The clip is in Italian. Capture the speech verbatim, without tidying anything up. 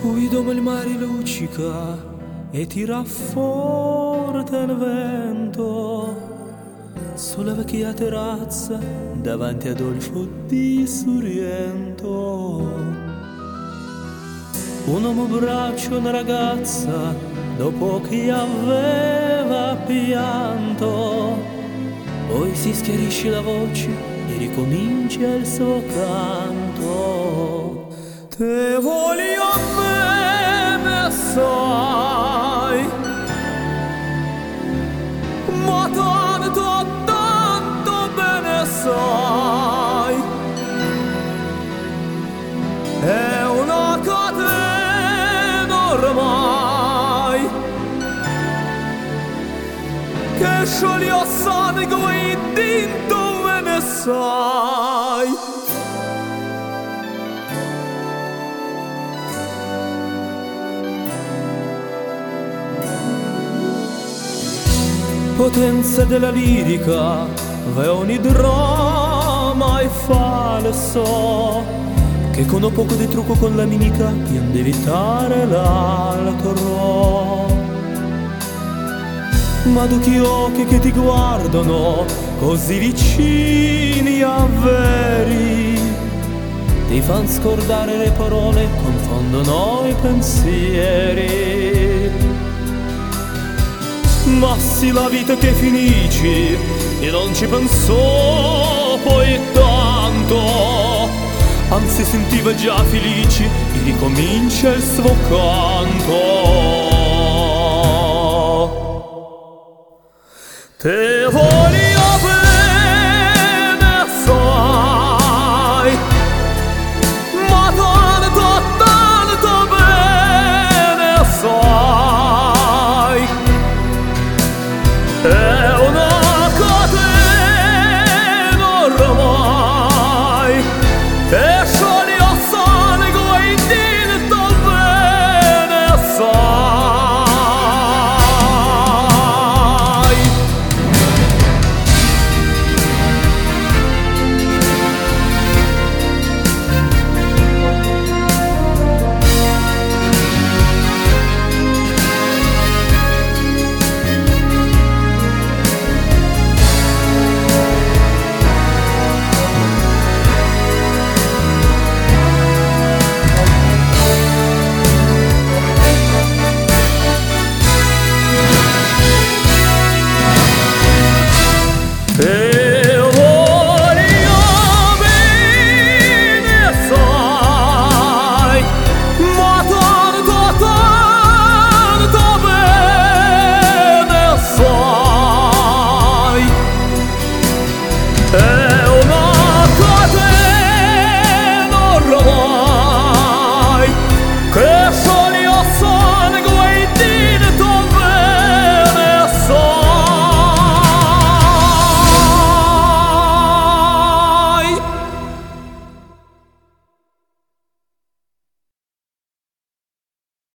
Qui dove il mare luccica e tira forte il vento sulla vecchia terrazza davanti ad Adolfo di Sorrento. Un uomo abbraccia una ragazza dopo che aveva pianto, poi si schiarisce la voce e ricomincia il suo canto. Te voglio bene sai, ma tanto, tanto bene sai, è una catena ormai che scioglie a sangue dentro bene sai. Potenza della lirica, ve ogni dramma è falso, che con un poco di trucco con la mimica tiende a evitare l'altro. Ma duchi occhi che ti guardano così vicini a veri, ti fan scordare le parole, confondono i pensieri. Ma sì, la vita che finisce e non ci pensò poi tanto, anzi sentiva già felice e ricomincia il suo canto. Te voglio